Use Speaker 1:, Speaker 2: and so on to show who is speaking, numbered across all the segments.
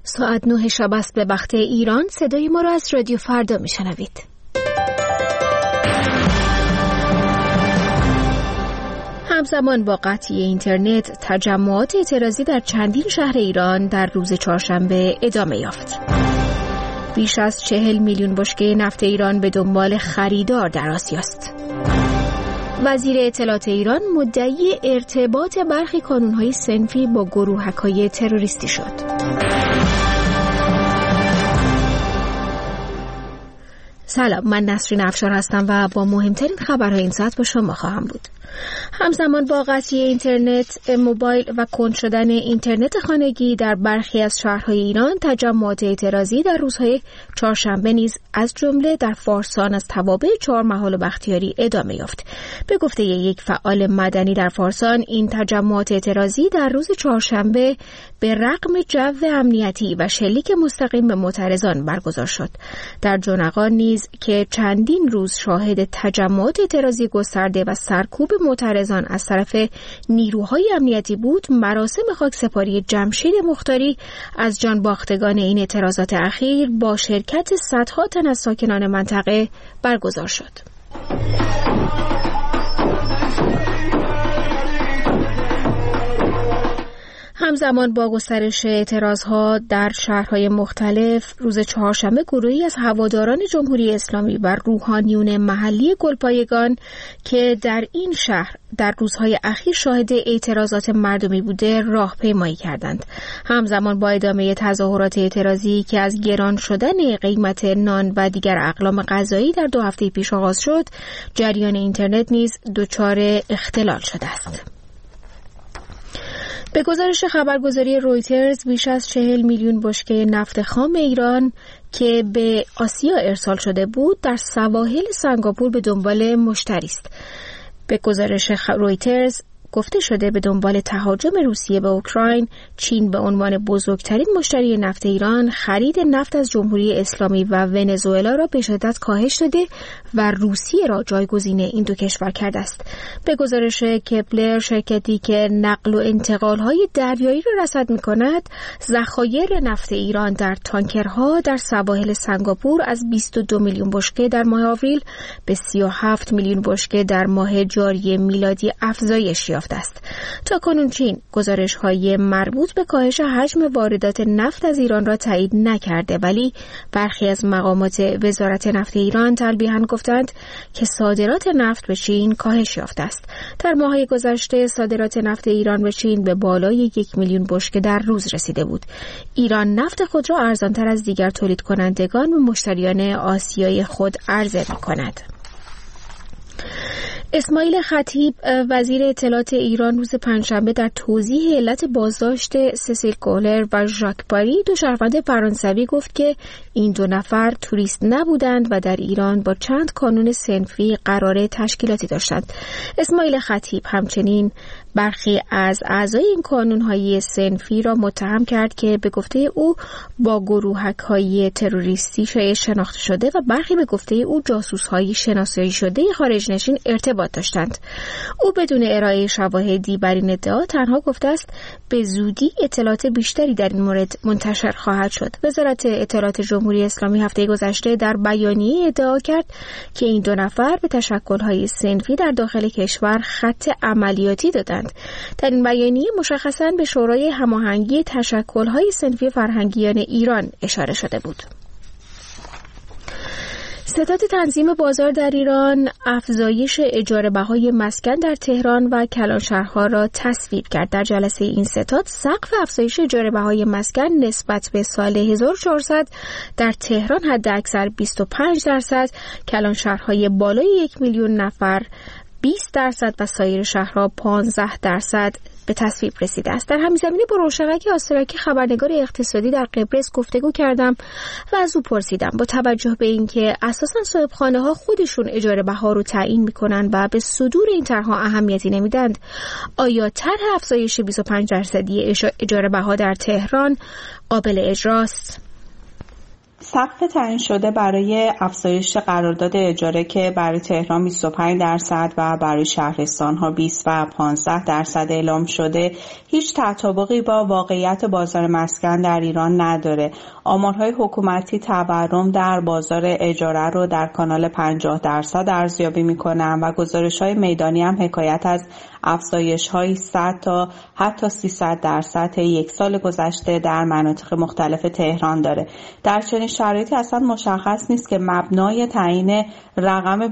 Speaker 1: ساعت 9 شب است به وقت ایران. صدای ما را از رادیو فردا میشنوید. همزمان با قطعی اینترنت، تجمعات اعتراضی در چندین شهر ایران در روز چهارشنبه ادامه یافت. بیش از 40 میلیون بشکه نفت ایران به دنبال خریدار در آسیاست. وزیر اطلاعات ایران مدعی ارتباط برخی کانون‌های صنفی با گروهک‌های تروریستی شد. سلام، من نسرین افشار هستم و با مهمترین خبرهای این ساعت با شما خواهم بود. همزمان با قطعی اینترنت موبایل و کند شدن اینترنت خانگی در برخی از شهرهای ایران، تجمعات اعتراضی در روزهای چهارشنبه نیز از جمله در فارسان از توابع چهارمحال و بختیاری ادامه یافت. به گفته یک فعال مدنی در فارسان، این تجمعات اعتراضی در روز چهارشنبه به رغم جو امنیتی و شلیک مستقیم به معترضان برگزار شد. در جونقان نیز که چندین روز شاهد تجمعات اعتراضی گسترده و سرکوب معترضان از طرف نیروهای امنیتی بود، مراسم خاکسپاری جمشید مختاری از جان باختگان این اعتراضات اخیر با شرکت صدها تن از ساکنان منطقه برگزار شد. همزمان با گسترش اعتراضها در شهرهای مختلف، روز چهارشنبه گروهی از هواداران جمهوری اسلامی و روحانیون محلی گلپایگان که در این شهر در روزهای اخیر شاهد اعتراضات مردمی بوده راهپیمایی کردند. همزمان با ادامه تظاهرات اعتراضی که از گران شدن قیمت نان و دیگر اقلام غذایی در 2 هفته پیش آغاز شد، جریان اینترنت نیز دچار اختلال شده است. به گزارش خبرگزاری رویترز، بیش از 40 میلیون بشکه نفت خام ایران که به آسیا ارسال شده بود در سواحل سنگاپور به دنبال مشتری است. به گزارش رویترز گفته شده به دنبال تهاجم روسیه به اوکراین، چین به عنوان بزرگترین مشتری نفت ایران خرید نفت از جمهوری اسلامی و ونزوئلا را به شدت کاهش داده و روسیه را جایگزین این دو کشور کرده است. به گزارش کپلر، شرکتی که نقل و انتقال‌های دریایی را رصد می‌کند، ذخایر نفت ایران در تانکرها در سواحل سنگاپور از 22 میلیون بشکه در ماه آوریل به 37 میلیون بشکه در ماه جاری میلادی افزایش یافت است. تاکنون چین گزارش‌های مربوط به کاهش حجم واردات نفت از ایران را تایید نکرده، ولی برخی از مقامات وزارت نفت ایران تلویحاً گفتند که صادرات نفت به چین کاهش یافته است. در ماه‌های گذشته صادرات نفت ایران به چین به بالای 1 میلیون بشکه در روز رسیده بود. ایران نفت خود را ارزان‌تر از دیگر تولید کنندگان به مشتریان آسیایی خود عرضه می‌کند. اسماعیل خطیب، وزیر اطلاعات ایران، روز پنجشنبه در توضیح علت بازداشت سیسیل کولر و ژاک پاری، 2 شهروند فرانسوی، گفت که این 2 نفر توریست نبودند و در ایران با چند کانون صنفی قرار تشکیلاتی داشتند. اسماعیل خطیب همچنین برخی از اعضای این کانون‌های صنفی را متهم کرد که به گفته او با گروهک‌های تروریستی شناخته شده و برخی به گفته او جاسوس‌های شناسایی شده خارج‌نشین ارتباط داشتند. او بدون ارائه شواهدی بر این ادعا تنها گفته است به زودی اطلاعات بیشتری در این مورد منتشر خواهد شد. وزارت اطلاعات جمهوری اسلامی هفته گذشته در بیانیه ادعا کرد که این 2 نفر به تشکل‌های صنفی در داخل کشور خط عملیاتی دادند. در این بیانیه مشخصاً به شورای هماهنگی تشکل‌های صنفی فرهنگیان ایران اشاره شده بود. ستاد تنظیم بازار در ایران افزایش اجاره بهای مسکن در تهران و کلانشهرها را تصویب کرد. در جلسه این ستاد سقف افزایش اجاره بهای مسکن نسبت به سال 1400 در تهران حداکثر 25%، کلانشهرهای بالای 1 میلیون نفر 20% و سایر شهرها 15% به تصویب رسیده است. در همین زمینه با روشنک آستراکی، خبرنگار اقتصادی در قبرس، گفتگو کردم و از او پرسیدم با توجه به اینکه اساساً صاحبخانه‌ها خودشون اجاره بها رو تعیین میکنن و به صدور این طرح‌ها اهمیتی نمیدند، آیا طرح افزایش 25% اجاره بها در تهران قابل اجراست؟
Speaker 2: سقف تعیین شده برای افزایش قرارداد اجاره که برای تهران 25% و برای شهرستان‌ها 20 و 15% اعلام شده هیچ تطابقی با واقعیت بازار مسکن در ایران نداره. آمارهای حکومتی تورم در بازار اجاره رو در کانال 50% ارزیابی می‌کنند و گزارش‌های میدانی هم حکایت از افزایش‌های 100 تا حتی 300% یک سال گذشته در مناطق مختلف تهران داره. در چنین شرایطی اصلا مشخص نیست که مبنای تعیین رقم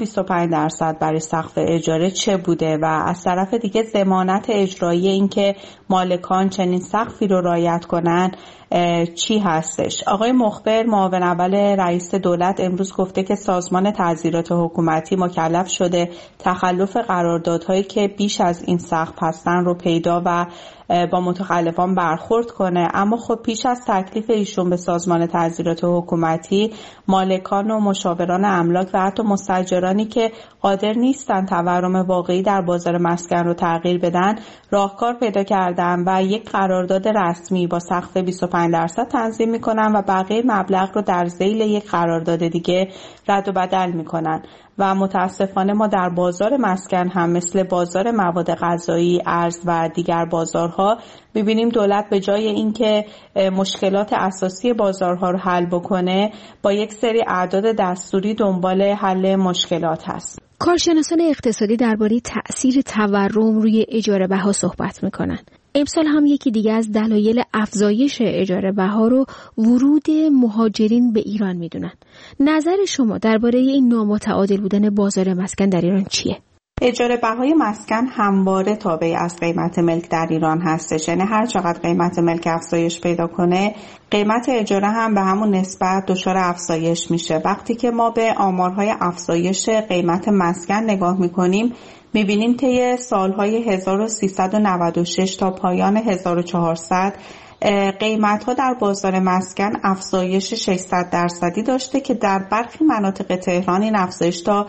Speaker 2: 25% برای سقف اجاره چه بوده و از طرف دیگه ضمانت اجرایی این که مالکان چنین سقفی رو رعایت کنن چی هستش. آقای مخبر معاون اول رئیس دولت امروز گفته که سازمان تعزیرات حکومتی مکلف شده تخلف قراردادهایی که بیش از این سقف هستن رو پیدا و با متخلفان برخورد کنه. اما خب پیش از تکلیف ایشون به سازمان تعزیرات حکومتی، مالکان و مشاوران املاک و حتی مستاجرانی که قادر نیستن تورم واقعی در بازار مسکن رو تغییر بدن راهکار پیدا کردن و یک قرارداد رسمی با سقف 25% تنظیم میکنن و بقیه مبلغ رو در ذیل یک قرارداد دیگه رد و بدل میکنن. و متاسفانه ما در بازار مسکن هم مثل بازار مواد غذایی، ارز و دیگر بازارها می‌بینیم دولت به جای اینکه مشکلات اساسی بازارها رو حل بکنه با یک سری اعداد دستوری دنبال حل مشکلات هست.
Speaker 1: کارشناسان اقتصادی درباره تأثیر تورم روی اجاره بها صحبت میکنن. امسال هم یکی دیگه از دلایل افزایش اجاره بها رو ورود مهاجرین به ایران میدونن. نظر شما درباره این نامتعادل بودن بازار مسکن در ایران چیه؟
Speaker 2: اجاره بهای مسکن همواره تابع از قیمت ملک در ایران هستش. یعنی هر چقدر قیمت ملک افزایش پیدا کنه، قیمت اجاره هم به همون نسبت دچار افزایش میشه. وقتی که ما به آمارهای افزایش قیمت مسکن نگاه میکنیم، میبینیم طی سالهای 1396 تا پایان 1400 قیمت ها در بازار مسکن افزایش 600% داشته که در برخی مناطق تهران این افزایش تا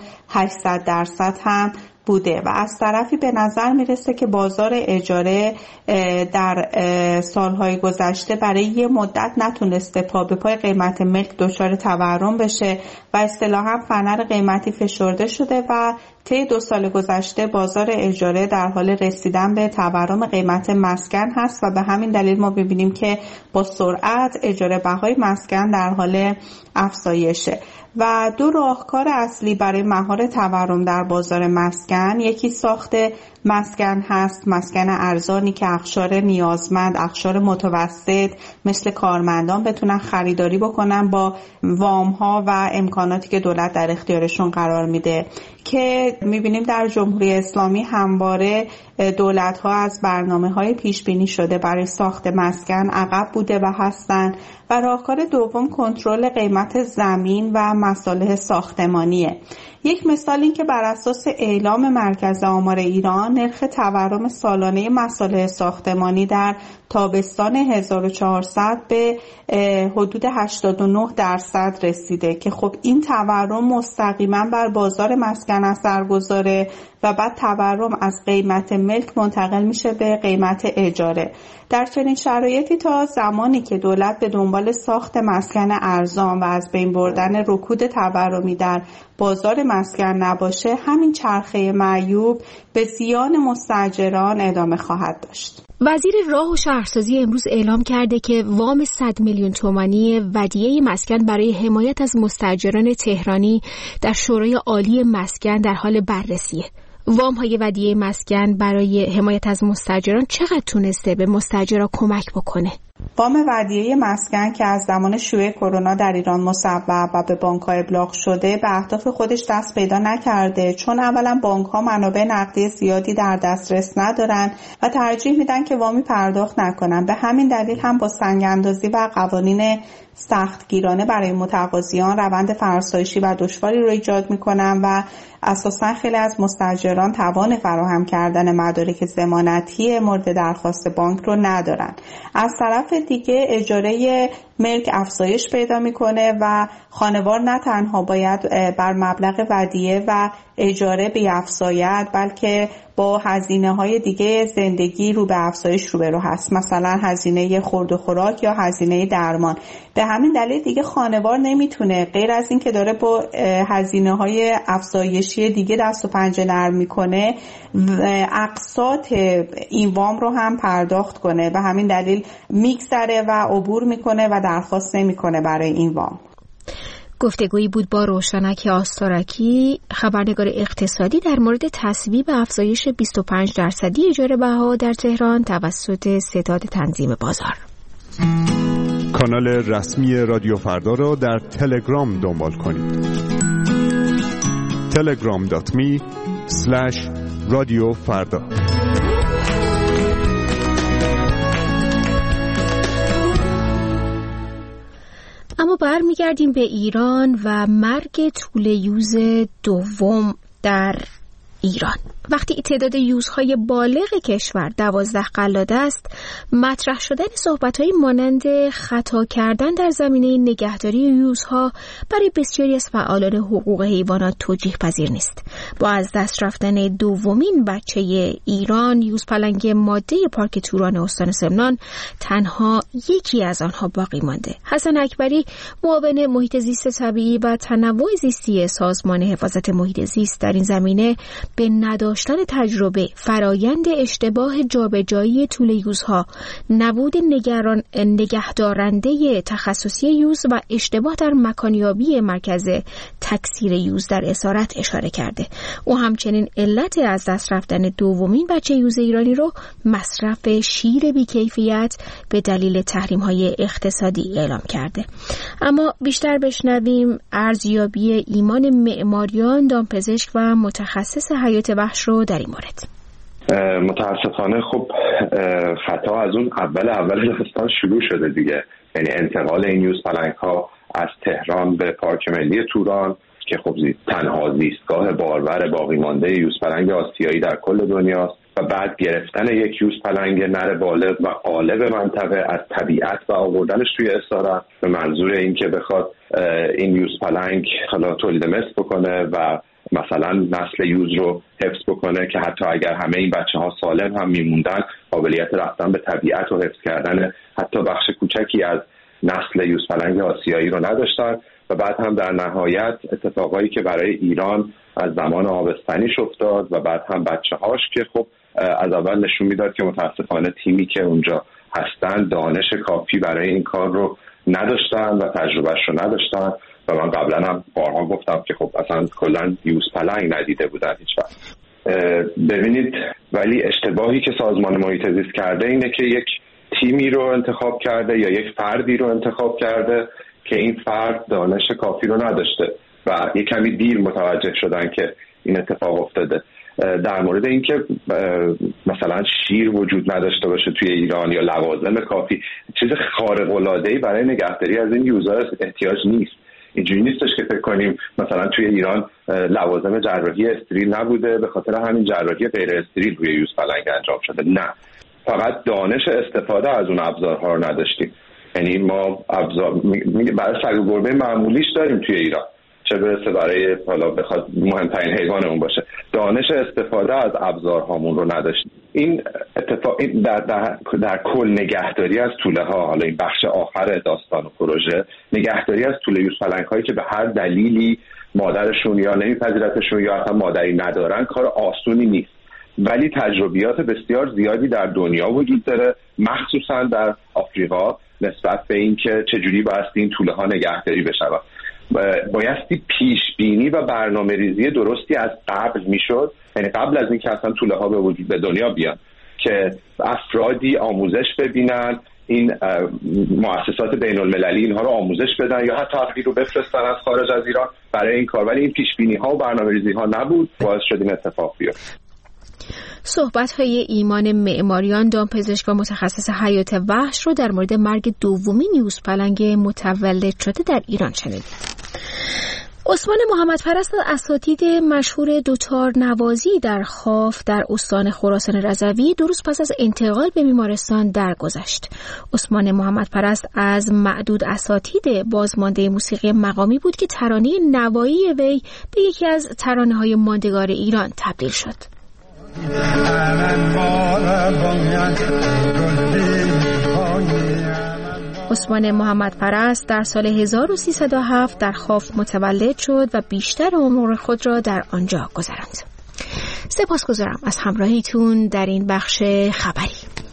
Speaker 2: 800% هم بوده و از طرفی به نظر میرسه که بازار اجاره در سالهای گذشته برای یه مدت نتونسته پا به پای قیمت ملک دچار تورم بشه و اصطلاحاً فنر قیمتی فشرده شده و طی 2 سال گذشته بازار اجاره در حال رسیدن به تورم قیمت مسکن هست و به همین دلیل ما ببینیم که با سرعت اجاره بهای مسکن در حال افزایشه. و 2 راهکار اصلی برای مهار تورم در بازار مسکن، یکی ساخت مسکن هست، مسکن ارزانی که اقشار نیازمند، اقشار متوسط مثل کارمندان بتونن خریداری بکنن با وام ها و امکاناتی که دولت در اختیارشون قرار میده که میبینیم در جمهوری اسلامی همواره دولت ها از برنامه های پیش بینی شده برای ساخت مسکن عقب بوده و هستن. و راهکار دوم کنترل قیمت زمین و مصالح ساختمانیه. یک مثال این که بر اساس اعلام مرکز آمار ایران نرخ تورم سالانه مصالح ساختمانی در تابستان 1400 به حدود 89% رسیده که خب این تورم مستقیما بر بازار مسکن اثر گذاره و بعد تورم از قیمت ملک منتقل میشه به قیمت اجاره. در چنین شرایطی تا زمانی که دولت به دنبال ساخت مسکن ارزان و از بین بردن رکود تورمی در بازار مسکن نباشه، همین چرخه معیوب به زیان مستاجران ادامه خواهد داشت.
Speaker 1: وزیر راه و شهرسازی امروز اعلام کرده که وام 100 میلیون تومانی ودیعه مسکن برای حمایت از مستاجران تهرانی در شورای عالی مسکن در حال بررسیه. وام های ودیعه مسکن برای حمایت از مستاجران چقدر تونسته به مستاجران کمک بکنه؟
Speaker 2: وام ودیعه مسکن که از زمان شیوع کرونا در ایران مصوب و به بانک‌ها ابلاغ شده به اهداف خودش دست پیدا نکرده، چون اولا بانک‌ها منابع نقدی زیادی در دسترس ندارن و ترجیح میدن که وامی پرداخت نکنن. به همین دلیل هم با سنگ‌اندازی و قوانین سختگیرانه برای متقاضیان روند فرسایشی و دشواری رو ایجاد میکنن و اساساً خیلی از مستاجران توان فراهم کردن مدارک ضمانتی مورد درخواست بانک رو ندارن. از طرف دیگه اجاره ملک افزایش پیدا میکنه و خانوار نه تنها باید بر مبلغ ودیعه و اجاره بیفزاید، بلکه با هزینه‌های دیگه زندگی رو به افزایش روبرو هست، مثلا هزینه خورد و خوراک یا هزینه درمان. به همین دلیل دیگه خانوار نمیتونه غیر از این که داره با هزینه‌های افزایشی دیگه دست و پنجه نرم میکنه اقساط این وام رو هم پرداخت کنه. به همین دلیل میگذره و عبور میکنه و درخواست نمیکنه برای این وام.
Speaker 1: گفتگویی بود با روشنک آستارکی، خبرنگار اقتصادی، در مورد تصویب افزایش 25% اجاره بها در تهران توسط ستاد تنظیم بازار.
Speaker 3: کانال رسمی رادیو فردا را در تلگرام دنبال کنید. telegram.me/رادیوفردا.
Speaker 1: اما برمیگردیم به ایران و مرگ توله یوز دوم در ایران. وقتی تعداد یوزهای بالغ کشور 12 قلاده است، مطرح شدن صحبت‌های مانند خطا کردن در زمینه نگهداری یوزها برای بسیاری از فعالان حقوق حیوانات توجیه پذیر نیست. با از دست رفتن دومین بچه ایران، یوز پلنگ ماده پارک توران استان سمنان، تنها یکی از آنها باقی مانده. حسن اکبری، معاون محیط زیست طبیعی و تنوع زیستی سازمان حفاظت محیط زیست، در این زمینه به نداشتن تجربه فرایند اشتباه جابجایی توله یوزها، نبود نگهدارنده تخصصی یوز و اشتباه در مکانیابی مرکز تکثیر یوز در اسارت اشاره کرده. او همچنین علت از دست رفتن دومین بچه یوز ایرانی رو مصرف شیر بی‌کیفیت به دلیل تحریم‌های اقتصادی اعلام کرده. اما بیشتر بشنویم ارزیابی ایمان معماریان، دامپزشک و متخصص حیات وحش رو در این مورد.
Speaker 4: متاسفانه خب خطا از اون اول داستان شروع شده دیگه، یعنی انتقال این یوز پلنگ ها از تهران به پارک ملی توران که خب تنها زیستگاه بارور باقی مانده یوز پلنگ آسیایی در کل دنیاست و بعد گرفتن یک یوز پلنگ نر بالغ و غالب منطقه از طبیعت و آوردنش توی اسارت به منظور این که بخواد این یوز پلنگ حالا تولید مثل بکنه و مثلا نسل یوز رو حفظ بکنه که حتی اگر همه این بچه ها سالم هم میموندن قابلیت رفتن به طبیعت و حفظ کردن حتی بخش کوچکی از نسل یوز پلنگ آسیایی رو نداشتن و بعد هم در نهایت اتفاقایی که برای ایران از زمان آبستنیش افتاد و بعد هم بچه هاش که خب از اول نشون میداد که متاسفانه تیمی که اونجا هستن دانش کافی برای این کار رو نداشتن و تجربهش رو نداشتن و من قبلا هم بارها گفتم که خب اصلا کلا یوز پلنگ ندیده بودن هیچ وقت. ببینید ولی اشتباهی که سازمان محیط زیست کرده اینه که یک تیمی رو انتخاب کرده یا یک فردی رو انتخاب کرده که این فرد دانش کافی رو نداشته و یک کمی دیر متوجه شدن که این اتفاق افتاده. در مورد اینکه مثلا شیر وجود نداشته باشه توی ایران یا لوازم کافی، چیز خارق العاده‌ای برای نگهداری از این یوزها احتیاج نیست. اینجوری نیستش که فکر کنیم مثلا توی ایران لوازم جراحی استریل نبوده به خاطر همین جراحی غیر استریل روی یوز پلنگ انجام شده. نه، فقط دانش استفاده از اون ابزارها رو نداشتیم. یعنی ما ابزار برای سگ و گربه معمولیش داریم توی ایران، چه برسه برای حالا بخواد مهمترین حیوانمون باشه. دانش استفاده از ابزارهامون رو نداشتیم. این اتفاق در کل نگهداری از توله ها، حالا این بخش آخر داستان و پروژه، نگهداری از توله یوز پلنگ هایی که به هر دلیلی مادرشون یا نمیپذیرتشون یا اصلا مادری ندارن کار آسونی نیست، ولی تجربیات بسیار زیادی در دنیا وجود داره، مخصوصا در آفریقا، نسبت به این که چجوری بایستی این توله ها نگهداری بشن. بایستی پیش بینی و برنامه ریزی درستی از قبل میشد، یعنی قبل از اینکه اصلا توله ها به دنیا بیان که افرادی آموزش ببینن، این مؤسسات بین المللی اینها رو آموزش بدن یا حتی افرادی رو بفرستن از خارج از ایران برای این کار، ولی این پیش بینی ها و برنامه ریزی ها نبود، باعث شد این اتفاق بیفته.
Speaker 1: صحبت‌های ایمان معماریان، دامپزشک و متخصص حیات وحش رو در مورد مرگ دومین یوز پلنگ متولد شده در ایران شنیدید. عثمان محمد پرست از اساتید مشهور دوتار نوازی در خاف در استان خراسان رضوی 2 روز پس از انتقال به بیمارستان درگذشت. عثمان محمد پرست از معدود اساتید بازمانده موسیقی مقامی بود که ترانه نوایی وی به یکی از ترانه‌های ماندگار ایران تبدیل شد. عثمان محمد پرست در سال 1307 در خاف متولد شد و بیشتر عمر خود را در آنجا گذراند. سپاسگزارم از همراهیتون در این بخش خبری.